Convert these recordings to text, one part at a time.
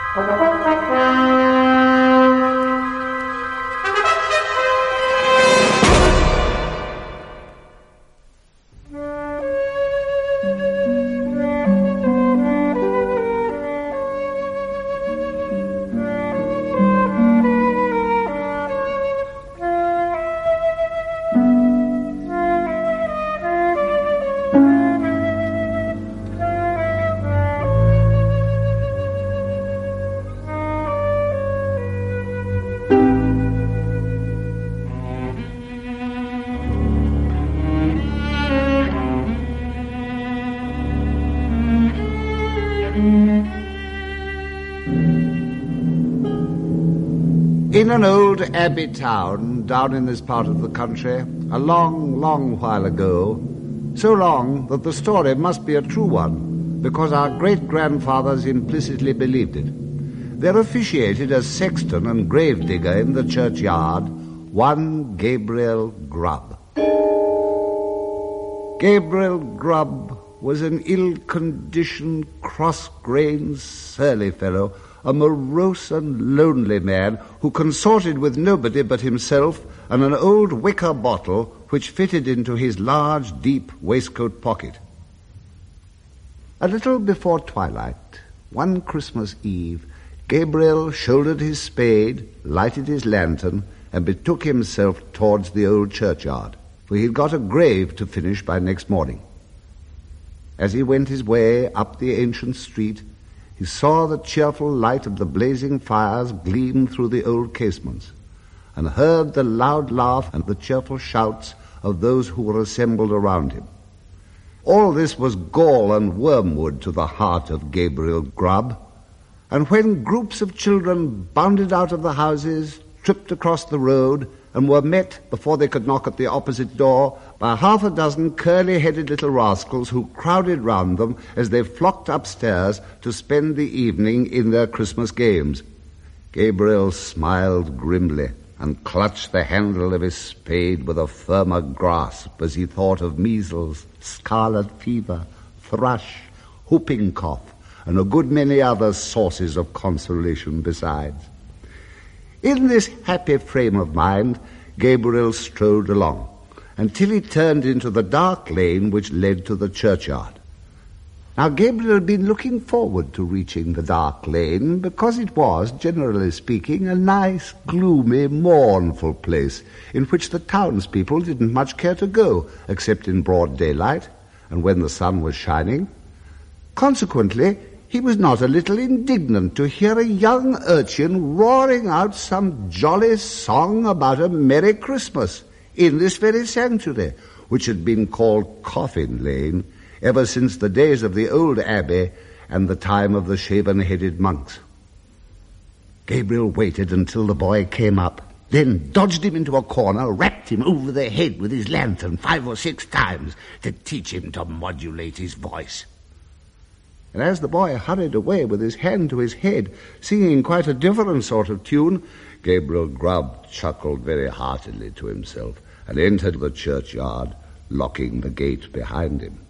In an old abbey town down in this part of the country, a long, long while ago, so long that the story must be a true one, because our great-grandfathers implicitly believed it, there officiated as sexton and gravedigger in the churchyard one Gabriel Grubb. Gabriel Grubb was an ill-conditioned, cross-grained, surly fellow, a morose and lonely man who consorted with nobody but himself and an old wicker bottle which fitted into his large, deep waistcoat pocket. A little before twilight, one Christmas Eve, Gabriel shouldered his spade, lighted his lantern, and betook himself towards the old churchyard, for he'd got a grave to finish by next morning. As he went his way up the ancient street, he saw the cheerful light of the blazing fires gleam through the old casements, and heard the loud laugh and the cheerful shouts of those who were assembled around him. All this was gall and wormwood to the heart of Gabriel Grubb, and when groups of children bounded out of the houses, tripped across the road, and were met, before they could knock at the opposite door, by half a dozen curly-headed little rascals who crowded round them as they flocked upstairs to spend the evening in their Christmas games. Gabriel smiled grimly and clutched the handle of his spade with a firmer grasp as he thought of measles, scarlet fever, thrush, whooping cough, and a good many other sources of consolation besides. In this happy frame of mind, Gabriel strode along, until he turned into the dark lane which led to the churchyard. Now, Gabriel had been looking forward to reaching the dark lane, because it was, generally speaking, a nice, gloomy, mournful place, in which the townspeople didn't much care to go, except in broad daylight, and when the sun was shining. Consequently, he was not a little indignant to hear a young urchin roaring out some jolly song about a Merry Christmas in this very sanctuary, which had been called Coffin Lane ever since the days of the old abbey and the time of the shaven-headed monks. Gabriel waited until the boy came up, then dodged him into a corner, rapped him over the head with his lantern 5 or 6 times to teach him to modulate his voice. And as the boy hurried away with his hand to his head, singing quite a different sort of tune, Gabriel Grubb chuckled very heartily to himself and entered the churchyard, locking the gate behind him.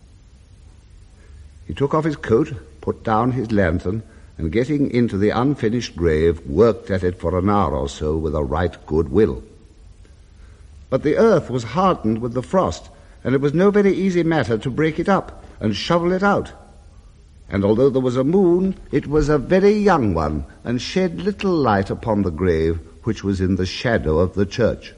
He took off his coat, put down his lantern, and getting into the unfinished grave, worked at it for an hour or so with a right good will. But the earth was hardened with the frost, and it was no very easy matter to break it up and shovel it out. And although there was a moon, it was a very young one, and shed little light upon the grave, which was in the shadow of the church.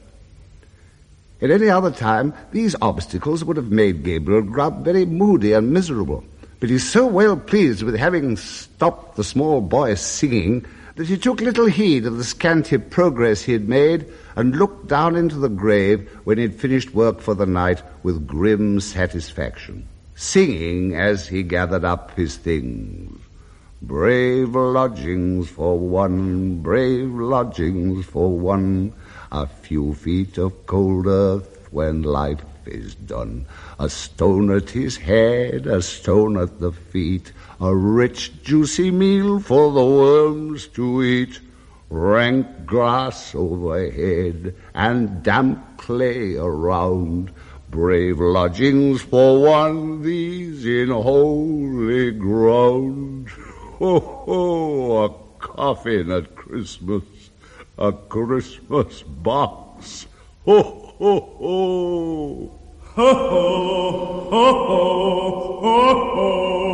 At any other time, these obstacles would have made Gabriel Grubb very moody and miserable, but he so well pleased with having stopped the small boy singing that he took little heed of the scanty progress he had made, and looked down into the grave when he had finished work for the night with grim satisfaction, singing as he gathered up his things. Brave lodgings for one, brave lodgings for one, a few feet of cold earth when life is done. A stone at his head, a stone at the feet, a rich juicy meal for the worms to eat. Rank grass overhead and damp clay around, brave lodgings for one, these in holy ground. Ho, ho, a coffin at Christmas, a Christmas box. Ho, ho, ho! Ho, ho, ho, ho, ho,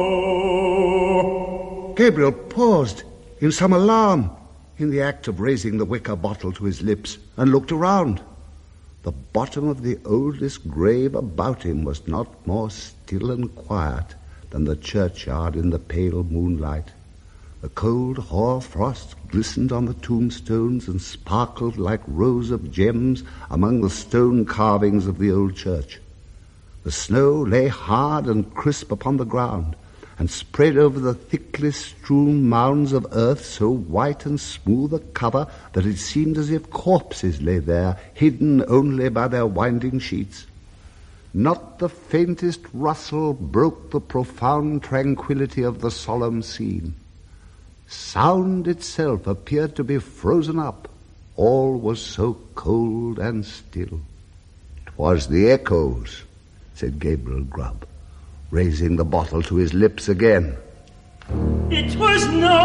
ho! Gabriel paused in some alarm in the act of raising the wicker bottle to his lips and looked around. The bottom of the oldest grave about him was not more still and quiet than the churchyard in the pale moonlight. The cold hoar frost glistened on the tombstones and sparkled like rows of gems among the stone carvings of the old church. The snow lay hard and crisp upon the ground, and spread over the thickly strewn mounds of earth so white and smooth a cover that it seemed as if corpses lay there, hidden only by their winding sheets. Not the faintest rustle broke the profound tranquillity of the solemn scene. Sound itself appeared to be frozen up. All was so cold and still. "'Twas the echoes," said Gabriel Grubb, raising the bottle to his lips again. "It was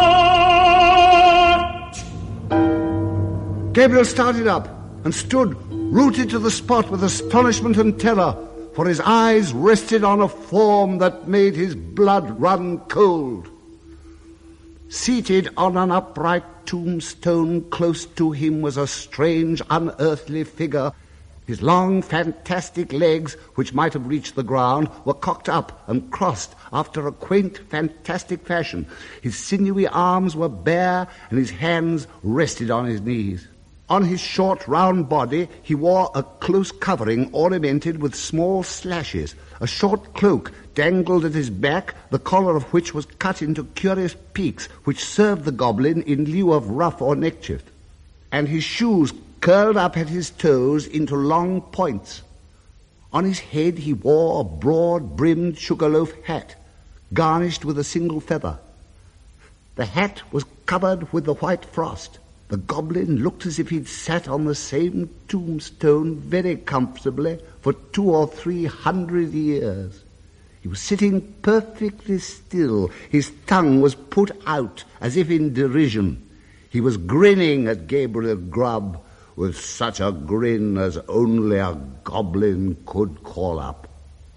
not." Gabriel started up and stood rooted to the spot with astonishment and terror, for his eyes rested on a form that made his blood run cold. Seated on an upright tombstone close to him was a strange, unearthly figure. His long, fantastic legs, which might have reached the ground, were cocked up and crossed after a quaint, fantastic fashion. His sinewy arms were bare, and his hands rested on his knees. On his short, round body he wore a close covering ornamented with small slashes. A short cloak dangled at his back, the collar of which was cut into curious peaks, which served the goblin in lieu of ruff or neckerchief. And his shoes curled up at his toes into long points. On his head he wore a broad-brimmed sugarloaf hat, garnished with a single feather. The hat was covered with the white frost. The goblin looked as if he'd sat on the same tombstone very comfortably for 200 or 300 years. He was sitting perfectly still. His tongue was put out as if in derision. He was grinning at Gabriel Grubb with such a grin as only a goblin could call up.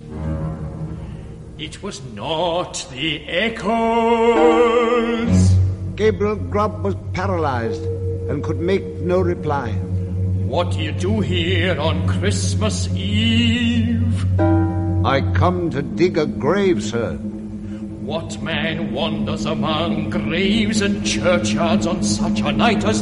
"It was not the echoes." Gabriel Grubb was paralyzed and could make no reply. "What do you do here on Christmas Eve?" "I come to dig a grave, sir." "What man wanders among graves and churchyards on such a night as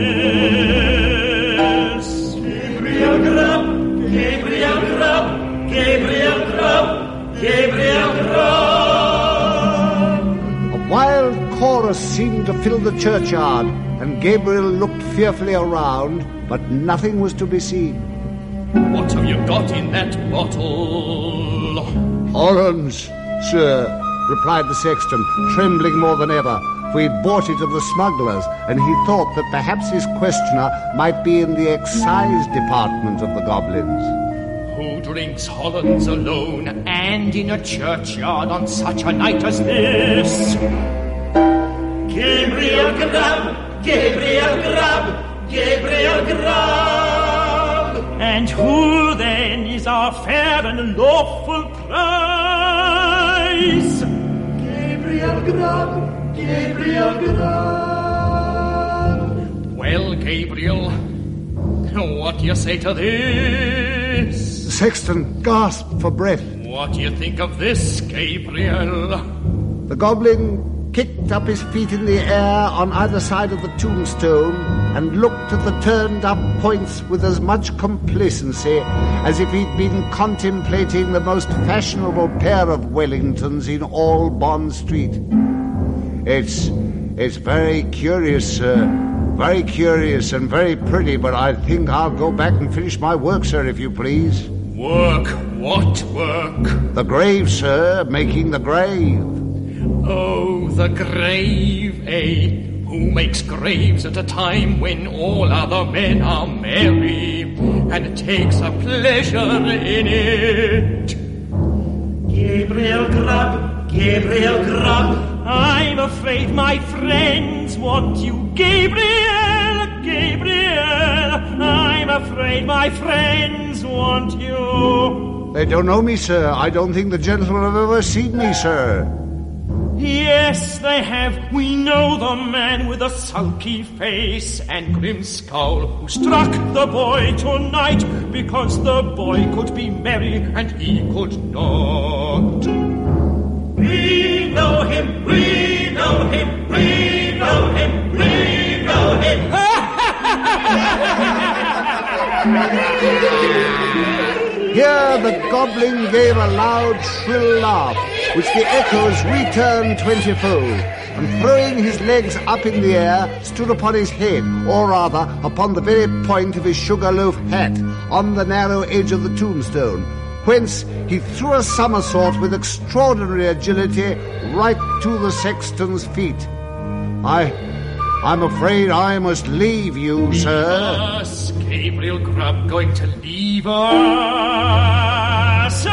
this?" "Gabriel Grubb, Gabriel Grubb, Gabriel Grubb, Gabriel Grubb." A wild chorus seemed to fill the churchyard, and Gabriel looked fearfully around, but nothing was to be seen. "What have you got in that bottle?" "Hollands, sir," replied the sexton, trembling more than ever, for he'd bought it of the smugglers, and he thought that perhaps his questioner might be in the excise department of the goblins. "Who drinks Hollands alone and in a churchyard on such a night as this?" "Gabriel Grubb, Gabriel Grubb, Gabriel Grubb." "And who then is our fair and lawful prize?" "Gabriel Grubb, Gabriel Grubb." "Well, Gabriel, what do you say to this?" The sexton gasped for breath. "What do you think of this, Gabriel?" The goblin kicked up his feet in the air on either side of the tombstone and looked at the turned-up points with as much complacency as if he'd been contemplating the most fashionable pair of Wellingtons in all Bond Street. It's very curious, sir. Very curious and very pretty, but I think I'll go back and finish my work, sir, if you please." "Work? What work?" "The grave, sir, making the grave." "Oh, the grave, eh? Who makes graves at a time when all other men are merry and takes a pleasure in it?" "Gabriel Grubb, Gabriel Grubb, I'm afraid my friends want you. Gabriel, Gabriel, I'm afraid my friends want you. They don't know me, sir. I don't think the gentlemen have ever seen me, sir. Yes, they have. We know the man with a sulky face and grim scowl who struck the boy tonight because the boy could be merry and he could not. We know him, we know him, we know him, we know him. Here the goblin gave a loud, shrill laugh, which the echoes returned 20-fold, and throwing his legs up in the air, stood upon his head, or rather, upon the very point of his sugar loaf hat, on the narrow edge of the tombstone, whence he threw a somersault with extraordinary agility right to the sexton's feet. I'm afraid I must leave you, sir. Us, Gabriel Grubb, going to leave us.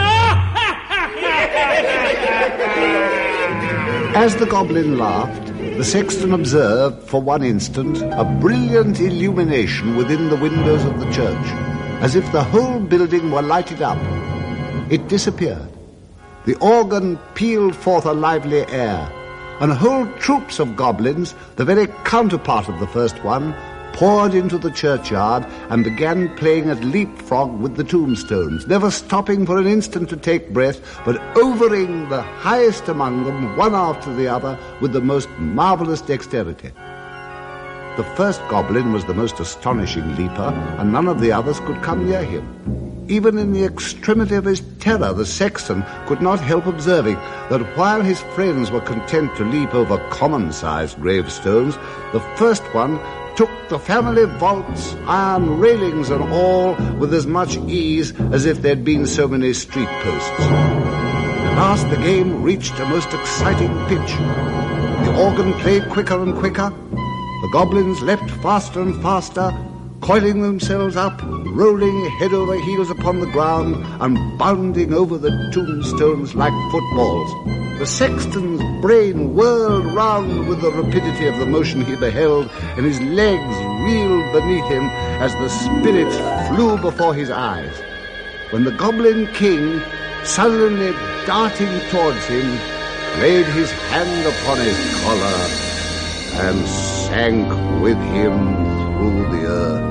As the goblin laughed, the sexton observed for one instant a brilliant illumination within the windows of the church, as if the whole building were lighted up. It disappeared. The organ pealed forth a lively air, and whole troops of goblins, the very counterpart of the first one, poured into the churchyard and began playing at leapfrog with the tombstones, never stopping for an instant to take breath, but overing the highest among them, one after the other, with the most marvelous dexterity. The first goblin was the most astonishing leaper, and none of the others could come near him. Even in the extremity of his terror, the sexton could not help observing that while his friends were content to leap over common-sized gravestones, the first one took the family vaults, iron railings and all, with as much ease as if there'd been so many street posts. At last the game reached a most exciting pitch. The organ played quicker and quicker. The goblins leapt faster and faster, coiling themselves up, rolling head over heels upon the ground, and bounding over the tombstones like footballs. The sexton's brain whirled round with the rapidity of the motion he beheld, and his legs reeled beneath him as the spirits flew before his eyes. When the goblin king, suddenly darting towards him, laid his hand upon his collar and sank with him through the earth.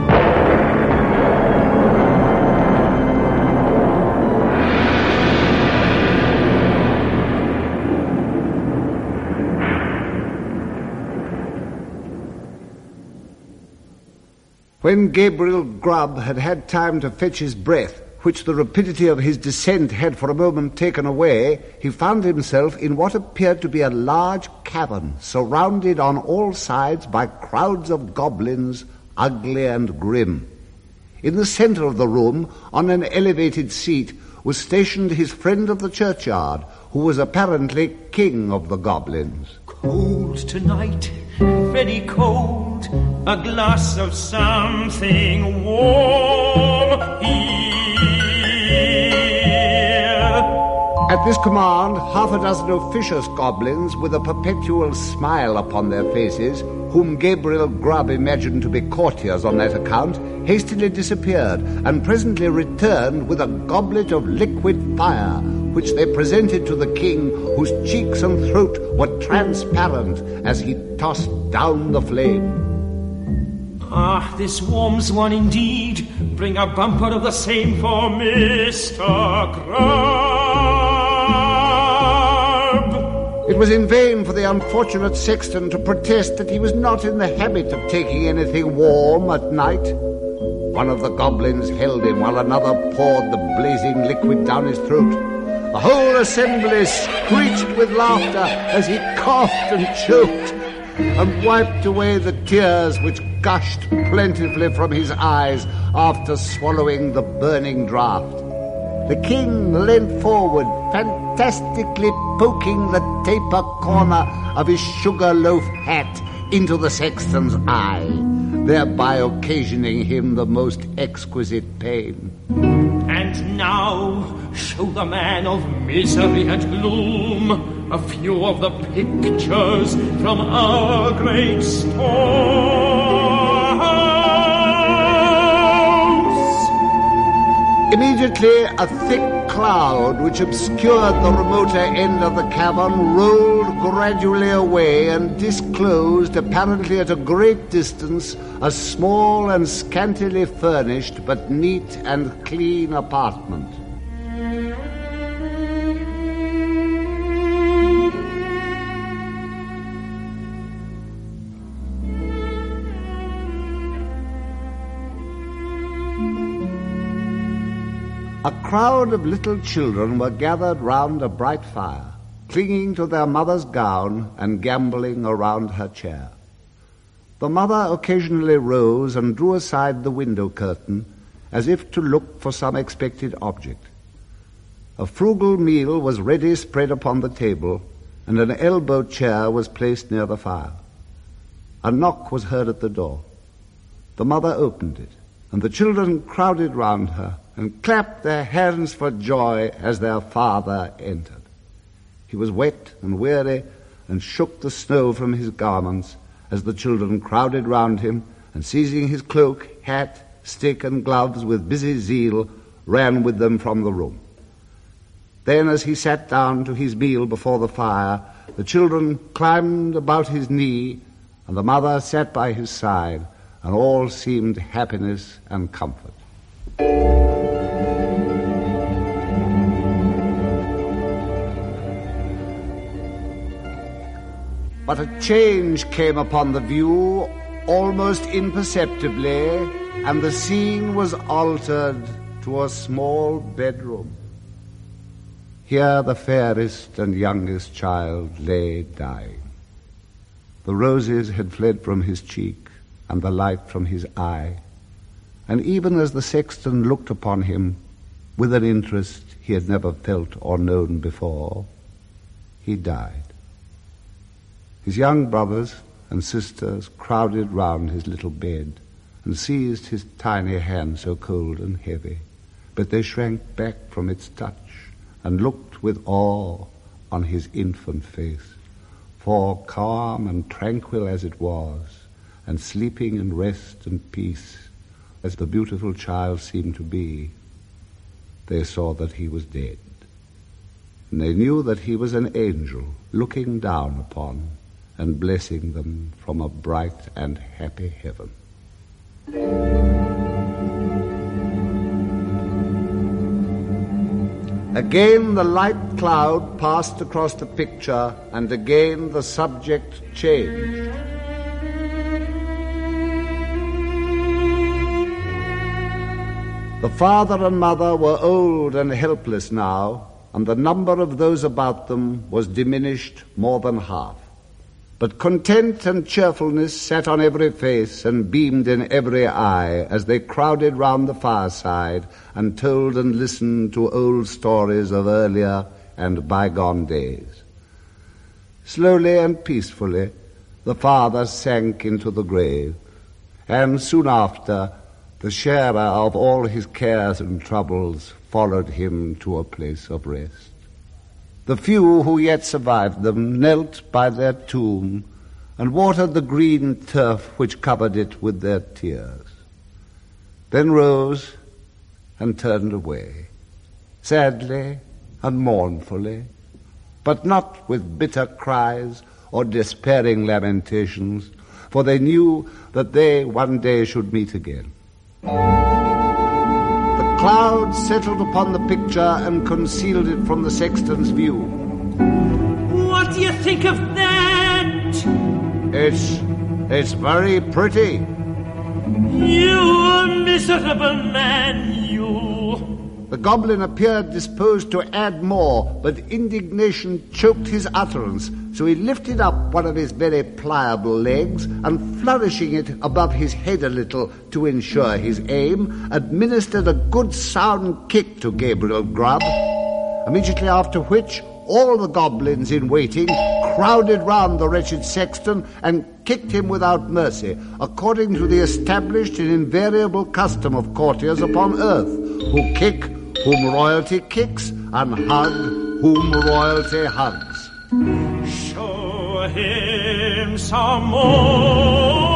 When Gabriel Grubb had had time to fetch his breath, which the rapidity of his descent had for a moment taken away, he found himself in what appeared to be a large cavern, surrounded on all sides by crowds of goblins, ugly and grim. In the center of the room, on an elevated seat, was stationed his friend of the churchyard, who was apparently king of the goblins. Cold tonight, very cold. A glass of something warm here. At this command, half a dozen officious goblins, with a perpetual smile upon their faces, whom Gabriel Grubb imagined to be courtiers on that account, hastily disappeared, and presently returned with a goblet of liquid fire, which they presented to the king, whose cheeks and throat were transparent as he tossed down the flame. Ah, this warms one indeed. Bring a bumper of the same for Mr. Grubb. It was in vain for the unfortunate sexton to protest that he was not in the habit of taking anything warm at night. One of the goblins held him while another poured the blazing liquid down his throat. The whole assembly screeched with laughter as he coughed and choked, and wiped away the tears which gushed plentifully from his eyes after swallowing the burning draught. The king leant forward, fantastically poking the taper corner of his sugar loaf hat into the sexton's eye, thereby occasioning him the most exquisite pain. And now show the man of misery and gloom a few of the pictures from our great storehouse. Immediately, a thick cloud which obscured the remoter end of the cavern rolled gradually away and disclosed, apparently at a great distance, a small and scantily furnished but neat and clean apartment. A crowd of little children were gathered round a bright fire, clinging to their mother's gown and gambolling around her chair. The mother occasionally rose and drew aside the window curtain as if to look for some expected object. A frugal meal was ready spread upon the table, and an elbow chair was placed near the fire. A knock was heard at the door. The mother opened it, and the children crowded round her and clapped their hands for joy as their father entered. He was wet and weary and shook the snow from his garments as the children crowded round him and, seizing his cloak, hat, stick, and gloves with busy zeal, ran with them from the room. Then, as he sat down to his meal before the fire, the children climbed about his knee, and the mother sat by his side, and all seemed happiness and comfort. But a change came upon the view, almost imperceptibly, and the scene was altered to a small bedroom. Here the fairest and youngest child lay dying. The roses had fled from his cheek, and the light from his eye, and even as the sexton looked upon him with an interest he had never felt or known before, he died. His young brothers and sisters crowded round his little bed and seized his tiny hand so cold and heavy, but they shrank back from its touch and looked with awe on his infant face, for calm and tranquil as it was, and sleeping in rest and peace as the beautiful child seemed to be, they saw that he was dead. And they knew that he was an angel looking down upon and blessing them from a bright and happy heaven. Again the light cloud passed across the picture, and again the subject changed. The father and mother were old and helpless now, and the number of those about them was diminished more than half. But content and cheerfulness sat on every face and beamed in every eye as they crowded round the fireside and told and listened to old stories of earlier and bygone days. Slowly and peacefully the father sank into the grave, and soon after the sharer of all his cares and troubles followed him to a place of rest. The few who yet survived them knelt by their tomb and watered the green turf which covered it with their tears, then rose and turned away, sadly and mournfully, but not with bitter cries or despairing lamentations, for they knew that they one day should meet again. The cloud settled upon the picture and concealed it from the sexton's view. What do you think of that? It's very pretty. You miserable man, you. The goblin appeared disposed to add more, but indignation choked his utterance, so he lifted up one of his very pliable legs and, flourishing it above his head a little to ensure his aim, administered a good sound kick to Gabriel Grubb, immediately after which all the goblins in waiting crowded round the wretched sexton and kicked him without mercy, according to the established and invariable custom of courtiers upon earth, who kick whom royalty kicks and hug whom royalty hugs. Show him some more.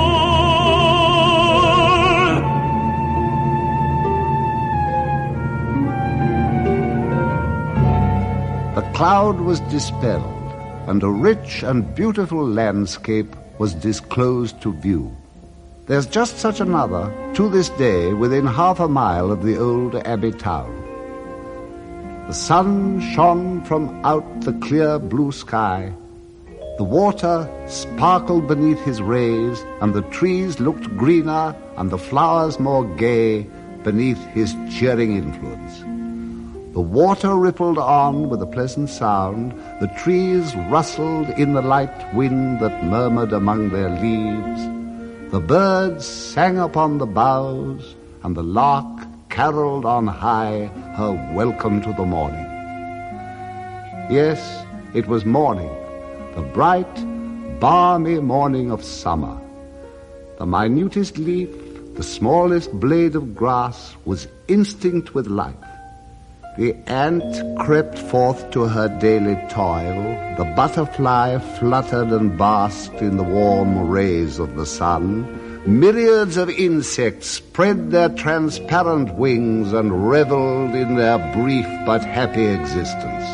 The cloud was dispelled, and a rich and beautiful landscape was disclosed to view. There's just such another, to this day, within half a mile of the old abbey town. The sun shone from out the clear blue sky. The water sparkled beneath his rays, and the trees looked greener and the flowers more gay beneath his cheering influence. The water rippled on with a pleasant sound, the trees rustled in the light wind that murmured among their leaves, the birds sang upon the boughs, and the lark caroled on high her welcome to the morning. Yes, it was morning, the bright, balmy morning of summer. The minutest leaf, the smallest blade of grass was instinct with life. The ant crept forth to her daily toil, the butterfly fluttered and basked in the warm rays of the sun, myriads of insects spread their transparent wings and reveled in their brief but happy existence.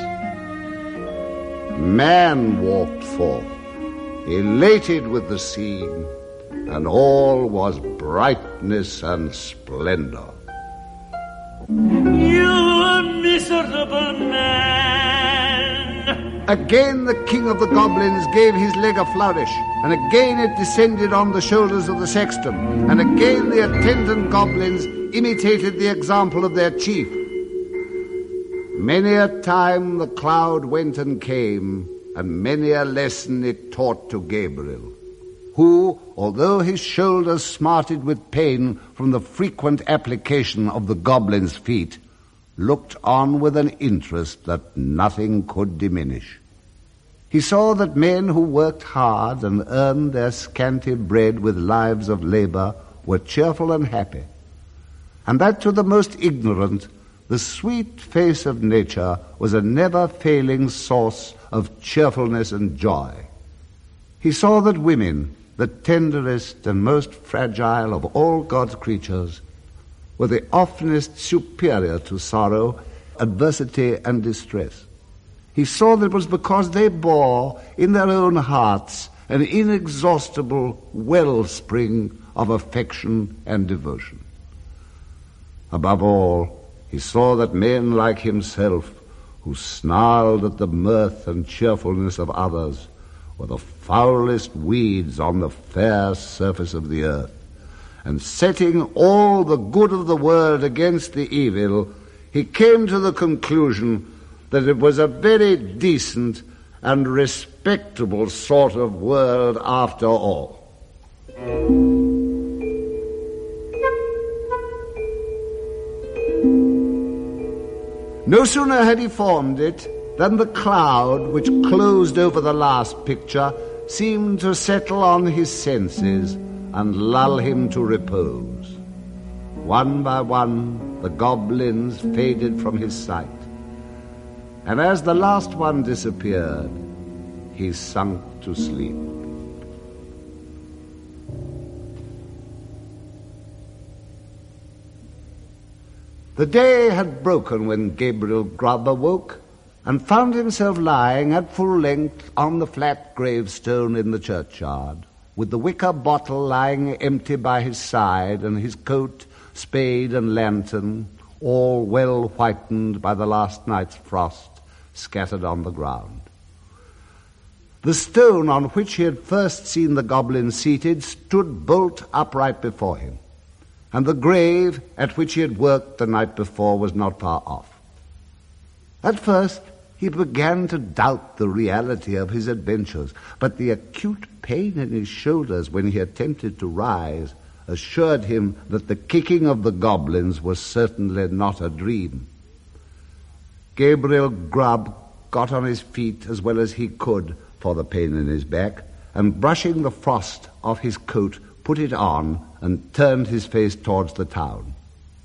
Man walked forth, elated with the scene, and all was brightness and splendor. You miserable man! Again the king of the goblins gave his leg a flourish, and again it descended on the shoulders of the sexton, and again the attendant goblins imitated the example of their chief. Many a time the cloud went and came, and many a lesson it taught to Gabriel, who, although his shoulders smarted with pain from the frequent application of the goblin's feet, looked on with an interest that nothing could diminish. He saw that men who worked hard and earned their scanty bread with lives of labor were cheerful and happy, and that to the most ignorant, the sweet face of nature was a never-failing source of cheerfulness and joy. He saw that women, the tenderest and most fragile of all God's creatures, were the oftenest superior to sorrow, adversity, and distress. He saw that it was because they bore in their own hearts an inexhaustible wellspring of affection and devotion. Above all, he saw that men like himself, who snarled at the mirth and cheerfulness of others, were the foulest weeds on the fair surface of the earth, and setting all the good of the world against the evil, he came to the conclusion that it was a very decent and respectable sort of world after all. No sooner had he formed it than the cloud which closed over the last picture seemed to settle on his senses and lull him to repose. One by one, the goblins faded from his sight, and as the last one disappeared, he sunk to sleep. The day had broken when Gabriel Grubb awoke and found himself lying at full length on the flat gravestone in the churchyard, with the wicker bottle lying empty by his side and his coat, spade, and lantern, all well whitened by the last night's frost, scattered on the ground. The stone on which he had first seen the goblin seated stood bolt upright before him, and the grave at which he had worked the night before was not far off. At first, he began to doubt the reality of his adventures, but the acute pain in his shoulders when he attempted to rise assured him that the kicking of the goblins was certainly not a dream. Gabriel Grubb got on his feet as well as he could for the pain in his back, and brushing the frost off his coat, put it on and turned his face towards the town.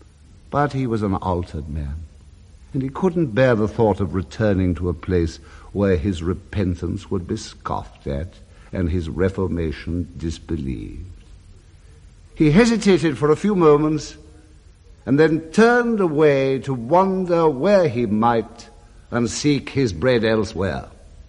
But he was an altered man, and he couldn't bear the thought of returning to a place where his repentance would be scoffed at and his reformation disbelieved. He hesitated for a few moments and then turned away to wonder where he might and seek his bread elsewhere.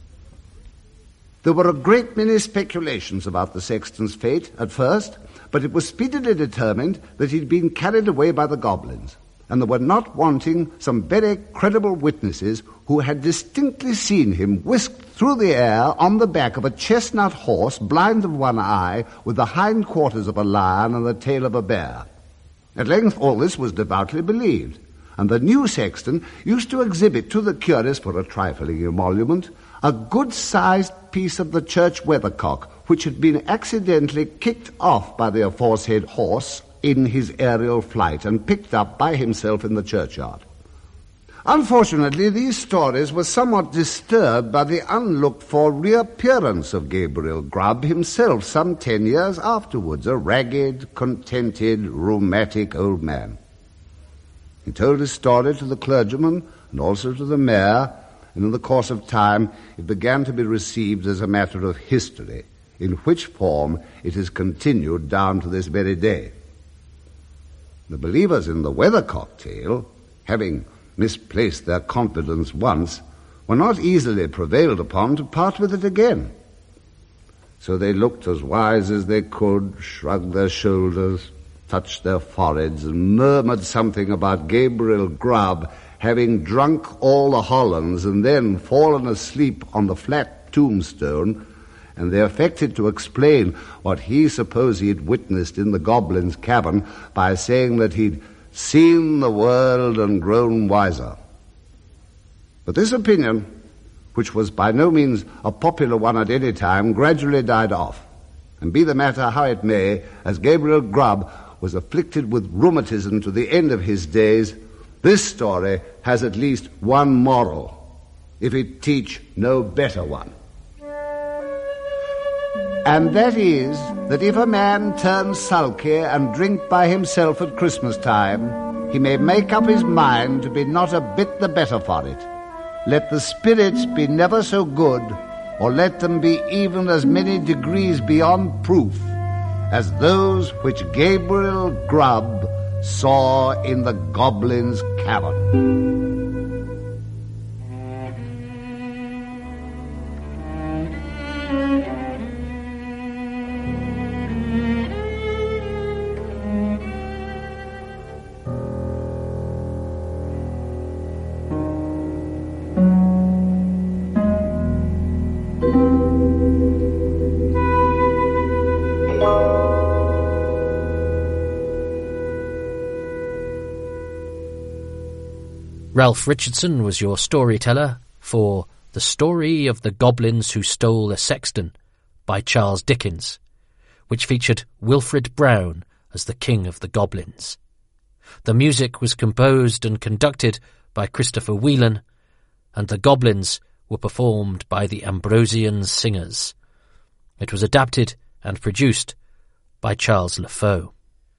There were a great many speculations about the sexton's fate at first, but it was speedily determined that he'd been carried away by the goblins, and there were not wanting some very credible witnesses who had distinctly seen him whisked through the air on the back of a chestnut horse, blind of one eye, with the hind quarters of a lion and the tail of a bear. At length all this was devoutly believed, and the new sexton used to exhibit to the curious for a trifling emolument a good-sized piece of the church weathercock, which had been accidentally kicked off by the aforesaid horse in his aerial flight and picked up by himself in the churchyard. Unfortunately, these stories were somewhat disturbed by the unlooked-for reappearance of Gabriel Grubb himself some 10 years afterwards, a ragged, contented, rheumatic old man. He told his story to the clergyman and also to the mayor, and in the course of time it began to be received as a matter of history, in which form it has continued down to this very day. The believers in the weathercock tale, having misplaced their confidence once, were not easily prevailed upon to part with it again. So they looked as wise as they could, shrugged their shoulders, touched their foreheads, and murmured something about Gabriel Grubb having drunk all the Hollands and then fallen asleep on the flat tombstone, and they affected to explain what he supposed he had witnessed in the goblin's cabin by saying that he'd seen the world and grown wiser. But this opinion, which was by no means a popular one at any time, gradually died off. And be the matter how it may, as Gabriel Grubb was afflicted with rheumatism to the end of his days, this story has at least one moral, if it teach no better one. And that is that if a man turns sulky and drink by himself at Christmas time, he may make up his mind to be not a bit the better for it. Let the spirits be never so good, or let them be even as many degrees beyond proof as those which Gabriel Grubb saw in the goblin's cavern. Ralph Richardson was your storyteller for The Story of the Goblins Who Stole a Sexton by Charles Dickens, which featured Wilfred Brown as the King of the Goblins. The music was composed and conducted by Christopher Whelan, and the Goblins were performed by the Ambrosian Singers. It was adapted and produced by Charles LaFoe.